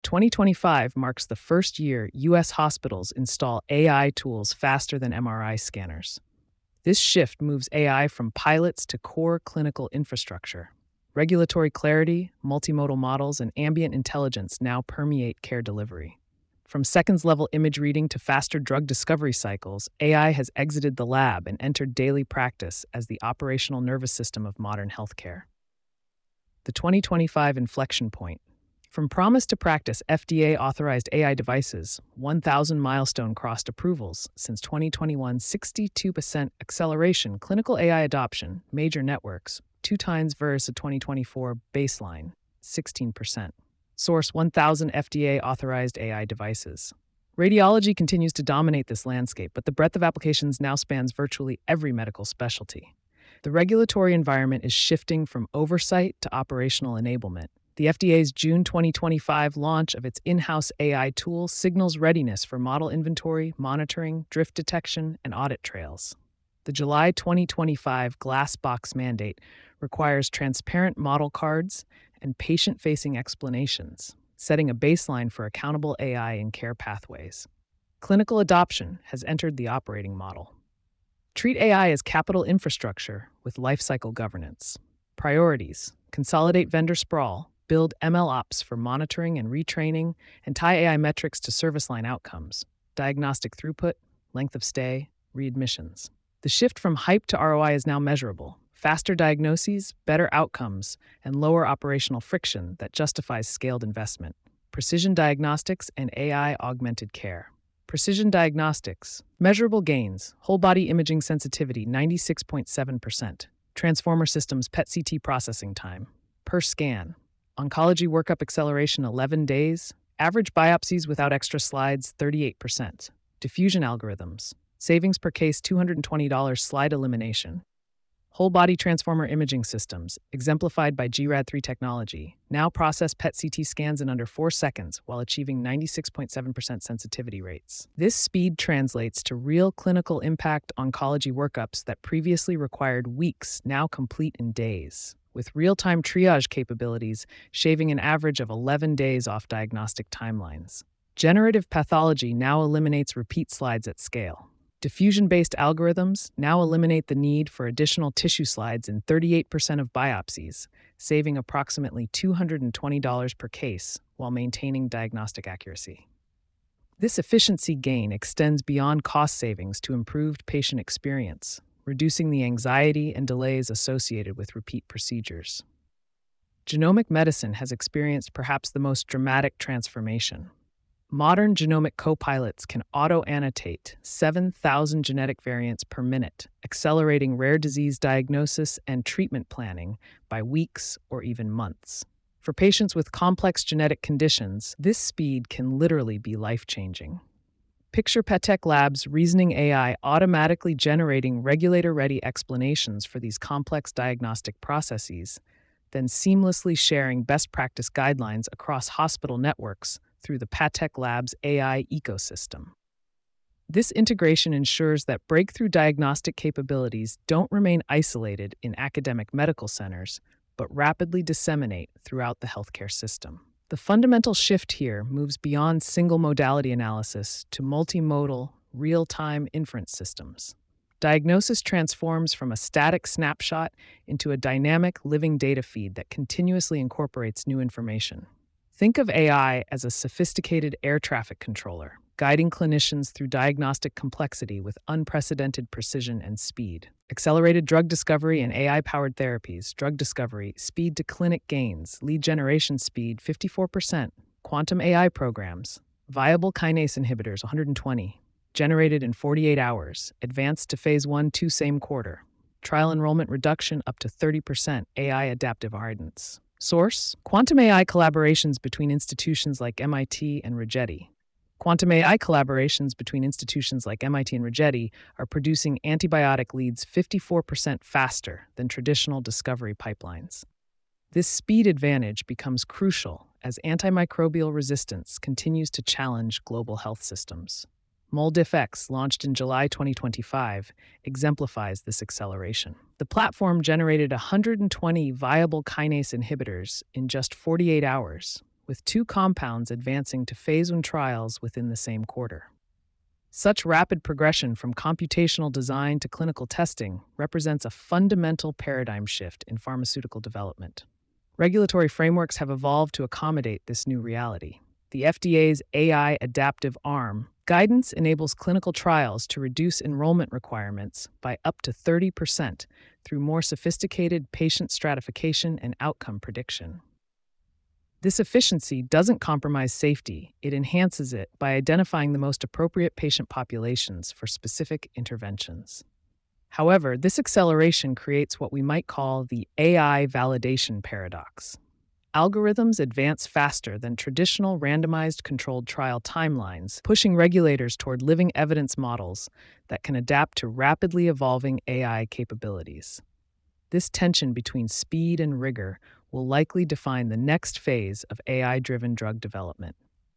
2025 marks the first year U.S. hospitals install AI tools faster than MRI scanners. This shift moves AI from pilots to core clinical infrastructure. Regulatory clarity, multimodal models, and ambient intelligence now permeate care delivery. From seconds level image reading to faster drug discovery cycles, AI has exited the lab and entered daily practice as the operational nervous system of modern healthcare. The 2025 inflection point. From promise to practice, FDA authorized AI devices, 1,000 milestone crossed approvals. Since 2021, 62% acceleration, clinical AI adoption, major networks, 2 times versus a 2024 baseline, 16%. Source 1,000 FDA authorized AI devices. Radiology continues to dominate this landscape, but the breadth of applications now spans virtually every medical specialty. The regulatory environment is shifting from oversight to operational enablement. The FDA's June 2025 launch of its in-house AI tool signals readiness for model inventory, monitoring, drift detection, and audit trails. The July 2025 Glass Box mandate requires transparent model cards and patient-facing explanations, setting a baseline for accountable AI in care pathways. Clinical adoption has entered the operating model. Treat AI as capital infrastructure with lifecycle governance. Priorities: consolidate vendor sprawl, build MLOps for monitoring and retraining, and tie AI metrics to service line outcomes, diagnostic throughput, length of stay, readmissions. The shift from hype to ROI is now measurable. Faster diagnoses, better outcomes, and lower operational friction that justifies scaled investment. Precision diagnostics and AI-augmented care. Precision diagnostics. Measurable gains. Whole-body imaging sensitivity, 96.7%. Transformer systems PET-CT processing time. Per scan. Oncology workup acceleration, 11 days. Average biopsies without extra slides, 38%. Diffusion algorithms. Savings per case, $220 slide elimination. Whole-body transformer imaging systems, exemplified by GRAD3 technology, now process PET-CT scans in under 4 seconds while achieving 96.7% sensitivity rates. This speed translates to real clinical impact. Oncology workups that previously required weeks now complete in days, with real-time triage capabilities shaving an average of 11 days off diagnostic timelines. Generative pathology now eliminates repeat slides at scale. Diffusion-based algorithms now eliminate the need for additional tissue slides in 38% of biopsies, saving approximately $220 per case while maintaining diagnostic accuracy. This efficiency gain extends beyond cost savings to improved patient experience, reducing the anxiety and delays associated with repeat procedures. Genomic medicine has experienced perhaps the most dramatic transformation. Modern genomic copilots can auto-annotate 7,000 genetic variants per minute, accelerating rare disease diagnosis and treatment planning by weeks or even months. For patients with complex genetic conditions, this speed can literally be life-changing. Picture PetTech Labs' reasoning AI automatically generating regulator-ready explanations for these complex diagnostic processes, then seamlessly sharing best practice guidelines across hospital networks through the PetTech Labs AI ecosystem. This integration ensures that breakthrough diagnostic capabilities don't remain isolated in academic medical centers, but rapidly disseminate throughout the healthcare system. The fundamental shift here moves beyond single modality analysis to multimodal, real-time inference systems. Diagnosis transforms from a static snapshot into a dynamic, living data feed that continuously incorporates new information. Think of AI as a sophisticated air traffic controller, guiding clinicians through diagnostic complexity with unprecedented precision and speed. Accelerated drug discovery and AI-powered therapies. Drug discovery, speed to clinic gains, lead generation speed, 54%. Quantum AI programs, viable kinase inhibitors, 120. Generated in 48 hours, advanced to phase 1-2 same quarter. Trial enrollment reduction up to 30%, AI adaptive ardence. Source: quantum AI collaborations between institutions like MIT and Rigetti. Quantum AI collaborations between institutions like MIT and Rigetti are producing antibiotic leads 54% faster than traditional discovery pipelines. This speed advantage becomes crucial as antimicrobial resistance continues to challenge global health systems. MoldFX, launched in July 2025, exemplifies this acceleration. The platform generated 120 viable kinase inhibitors in just 48 hours, with 2 compounds advancing to phase 1 trials within the same quarter. Such rapid progression from computational design to clinical testing represents a fundamental paradigm shift in pharmaceutical development. Regulatory frameworks have evolved to accommodate this new reality. The FDA's AI adaptive arm guidance enables clinical trials to reduce enrollment requirements by up to 30% through more sophisticated patient stratification and outcome prediction. This efficiency doesn't compromise safety, it enhances it by identifying the most appropriate patient populations for specific interventions. However, this acceleration creates what we might call the AI validation paradox. Algorithms advance faster than traditional randomized controlled trial timelines, pushing regulators toward living evidence models that can adapt to rapidly evolving AI capabilities. This tension between speed and rigor will likely define the next phase of AI-driven drug development.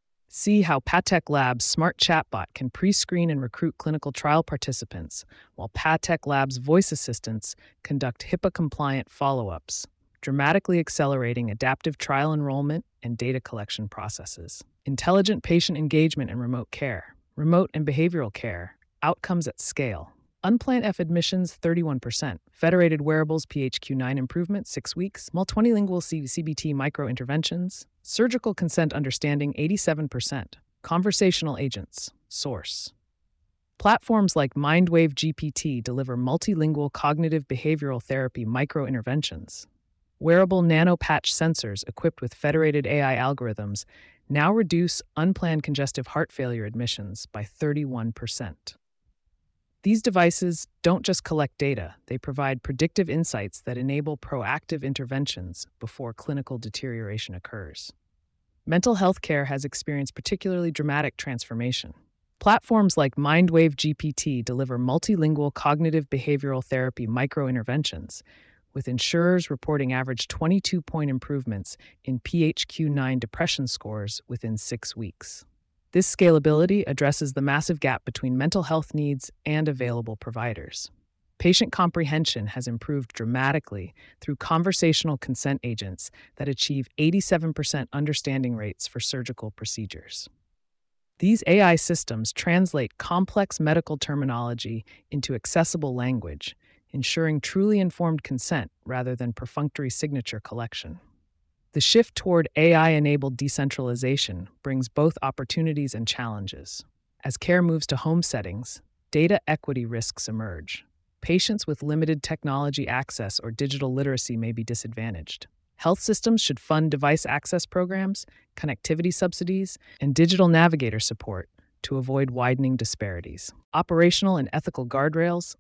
See how Patek Labs' smart chatbot can pre-screen and recruit clinical trial participants, while Patek Labs' voice assistants conduct HIPAA-compliant follow-ups, dramatically accelerating adaptive trial enrollment and data collection processes. Intelligent patient engagement and remote care, remote and behavioral care, outcomes at scale. Unplanned F admissions 31%, federated wearables PHQ-9 improvement 6 weeks, multilingual CBT micro-interventions, surgical consent understanding 87%, conversational agents, source. Platforms like Mindwave GPT deliver multilingual cognitive behavioral therapy micro-interventions. Wearable nanopatch sensors equipped with federated AI algorithms now reduce unplanned congestive heart failure admissions by 31%. These devices don't just collect data, they provide predictive insights that enable proactive interventions before clinical deterioration occurs. Mental health care has experienced particularly dramatic transformation. Platforms like Mindwave GPT deliver multilingual cognitive behavioral therapy micro-interventions, with insurers reporting average 22-point improvements in PHQ-9 depression scores within 6 weeks. This scalability addresses the massive gap between mental health needs and available providers. Patient comprehension has improved dramatically through conversational consent agents that achieve 87% understanding rates for surgical procedures. These AI systems translate complex medical terminology into accessible language, ensuring truly informed consent rather than perfunctory signature collection. The shift toward AI-enabled decentralization brings both opportunities and challenges. As care moves to home settings, data equity risks emerge. Patients with limited technology access or digital literacy may be disadvantaged. Health systems should fund device access programs, connectivity subsidies, and digital navigator support to avoid widening disparities. Operational and ethical guardrails,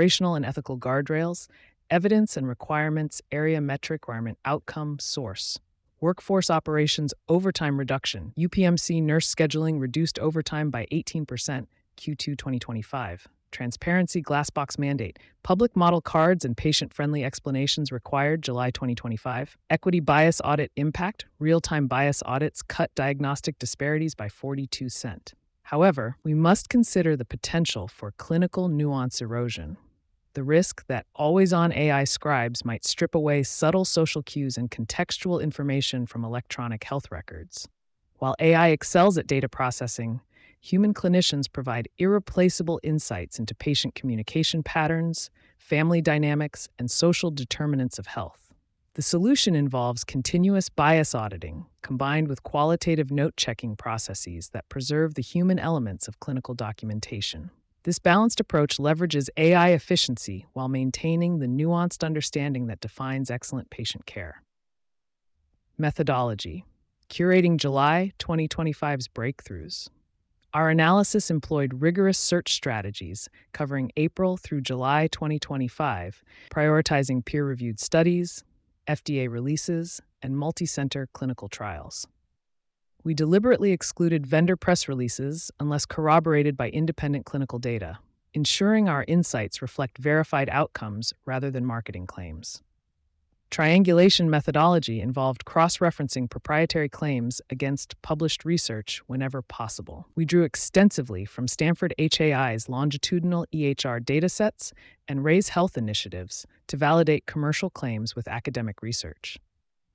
evidence and requirements, area metric requirement, outcome, source. Workforce operations overtime reduction, UPMC nurse scheduling reduced overtime by 18%, Q2 2025. Transparency glassbox mandate, public model cards and patient-friendly explanations required, July 2025. Equity bias audit impact, real-time bias audits cut diagnostic disparities by 42%. However, we must consider the potential for clinical nuance erosion. The risk that always-on AI scribes might strip away subtle social cues and contextual information from electronic health records. While AI excels at data processing, human clinicians provide irreplaceable insights into patient communication patterns, family dynamics, and social determinants of health. The solution involves continuous bias auditing, combined with qualitative note-checking processes that preserve the human elements of clinical documentation. This balanced approach leverages AI efficiency while maintaining the nuanced understanding that defines excellent patient care. Methodology: curating July 2025's breakthroughs. Our analysis employed rigorous search strategies covering April through July 2025, prioritizing peer-reviewed studies, FDA releases, and multi-center clinical trials. We deliberately excluded vendor press releases unless corroborated by independent clinical data, ensuring our insights reflect verified outcomes rather than marketing claims. Triangulation methodology involved cross-referencing proprietary claims against published research whenever possible. We drew extensively from Stanford HAI's longitudinal EHR datasets and Raise Health initiatives to validate commercial claims with academic research.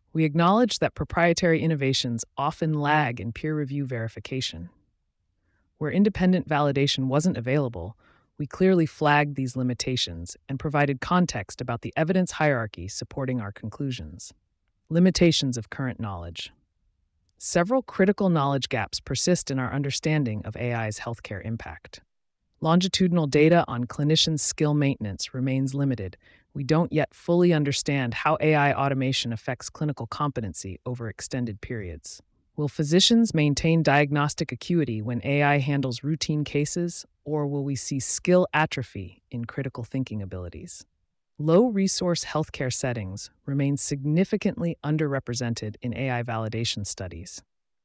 We acknowledge that proprietary innovations often lag in peer review verification. Where independent validation wasn't available, we clearly flagged these limitations and provided context about the evidence hierarchy supporting our conclusions. Limitations of current knowledge. Several critical knowledge gaps persist in our understanding of AI's healthcare impact. Longitudinal data on clinicians' skill maintenance remains limited. We don't yet fully understand how AI automation affects clinical competency over extended periods. Will physicians maintain diagnostic acuity when AI handles routine cases, or will we see skill atrophy in critical thinking abilities? Low-resource healthcare settings remain significantly underrepresented in AI validation studies.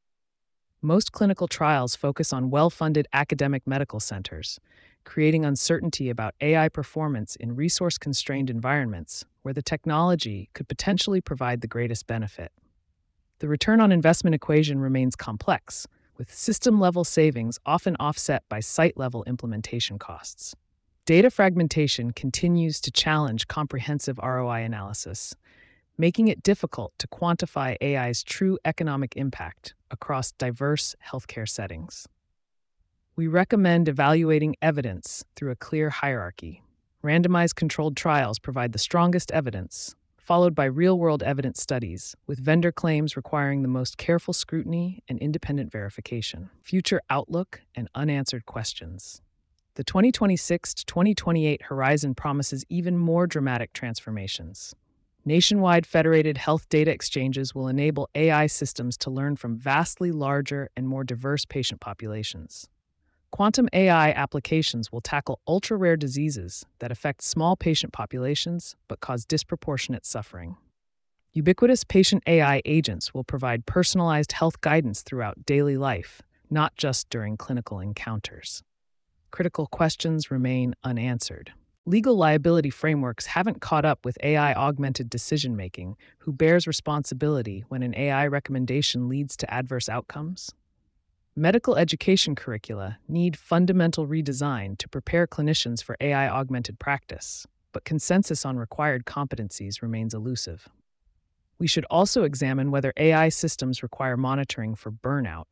Most clinical trials focus on well-funded academic medical centers, creating uncertainty about AI performance in resource-constrained environments where the technology could potentially provide the greatest benefit. The return on investment equation remains complex, with system-level savings often offset by site-level implementation costs. Data fragmentation continues to challenge comprehensive ROI analysis, making it difficult to quantify AI's true economic impact across diverse healthcare settings. We recommend evaluating evidence through a clear hierarchy. Randomized controlled trials provide the strongest evidence, followed by real-world evidence studies, with vendor claims requiring the most careful scrutiny and independent verification. Future outlook and unanswered questions. The 2026 to 2028 horizon promises even more dramatic transformations. Nationwide federated health data exchanges will enable AI systems to learn from vastly larger and more diverse patient populations. Quantum AI applications will tackle ultra-rare diseases that affect small patient populations but cause disproportionate suffering. Ubiquitous patient AI agents will provide personalized health guidance throughout daily life, not just during clinical encounters. Critical questions remain unanswered. Legal liability frameworks haven't caught up with AI-augmented decision-making. Who bears responsibility when an AI recommendation leads to adverse outcomes? Medical education curricula need fundamental redesign to prepare clinicians for AI-augmented practice, but consensus on required competencies remains elusive. We should also examine whether AI systems require monitoring for burnout.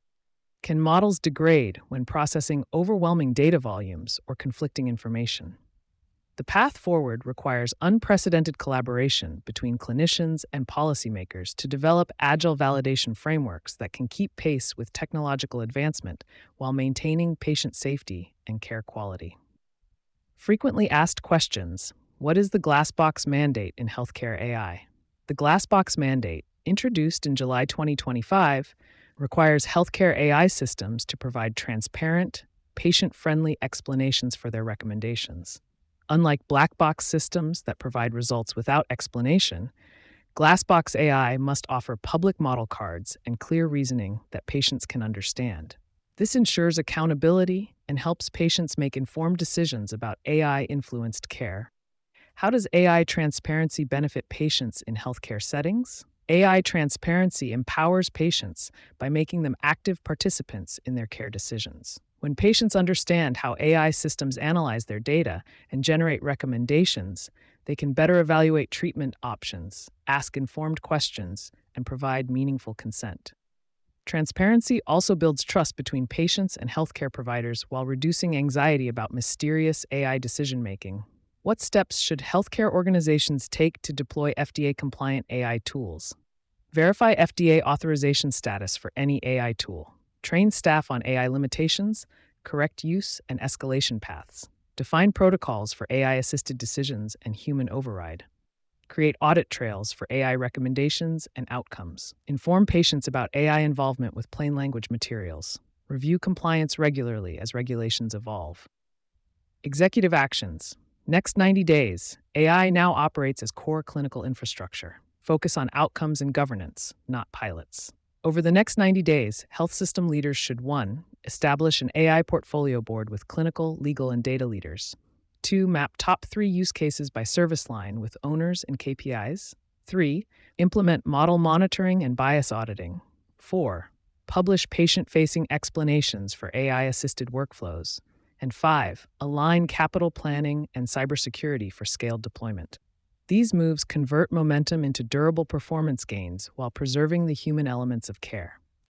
Can models degrade when processing overwhelming data volumes or conflicting information? The path forward requires unprecedented collaboration between clinicians and policymakers to develop agile validation frameworks that can keep pace with technological advancement while maintaining patient safety and care quality. Frequently asked questions: what is the Glassbox mandate in healthcare AI? The Glassbox mandate, introduced in July 2025, requires healthcare AI systems to provide transparent, patient-friendly explanations for their recommendations. Unlike black box systems that provide results without explanation, Glassbox AI must offer public model cards and clear reasoning that patients can understand. This ensures accountability and helps patients make informed decisions about AI-influenced care. How does AI transparency benefit patients in healthcare settings? AI transparency empowers patients by making them active participants in their care decisions. When patients understand how AI systems analyze their data and generate recommendations, they can better evaluate treatment options, ask informed questions, and provide meaningful consent. Transparency also builds trust between patients and healthcare providers while reducing anxiety about mysterious AI decision-making. What steps should healthcare organizations take to deploy FDA-compliant AI tools? Verify FDA authorization status for any AI tool. Train staff on AI limitations, correct use, and escalation paths. Define protocols for AI-assisted decisions and human override. Create audit trails for AI recommendations and outcomes. Inform patients about AI involvement with plain language materials. Review compliance regularly as regulations evolve. Executive actions. Next 90 days, AI now operates as core clinical infrastructure. Focus on outcomes and governance, not pilots. Over the next 90 days, health system leaders should 1. Establish an AI portfolio board with clinical, legal, and data leaders. 2. Map top 3 use cases by service line with owners and KPIs. 3. Implement model monitoring and bias auditing. 4. Publish patient-facing explanations for AI-assisted workflows. And 5. Align capital planning and cybersecurity for scaled deployment. These moves convert momentum into durable performance gains while preserving the human elements of care.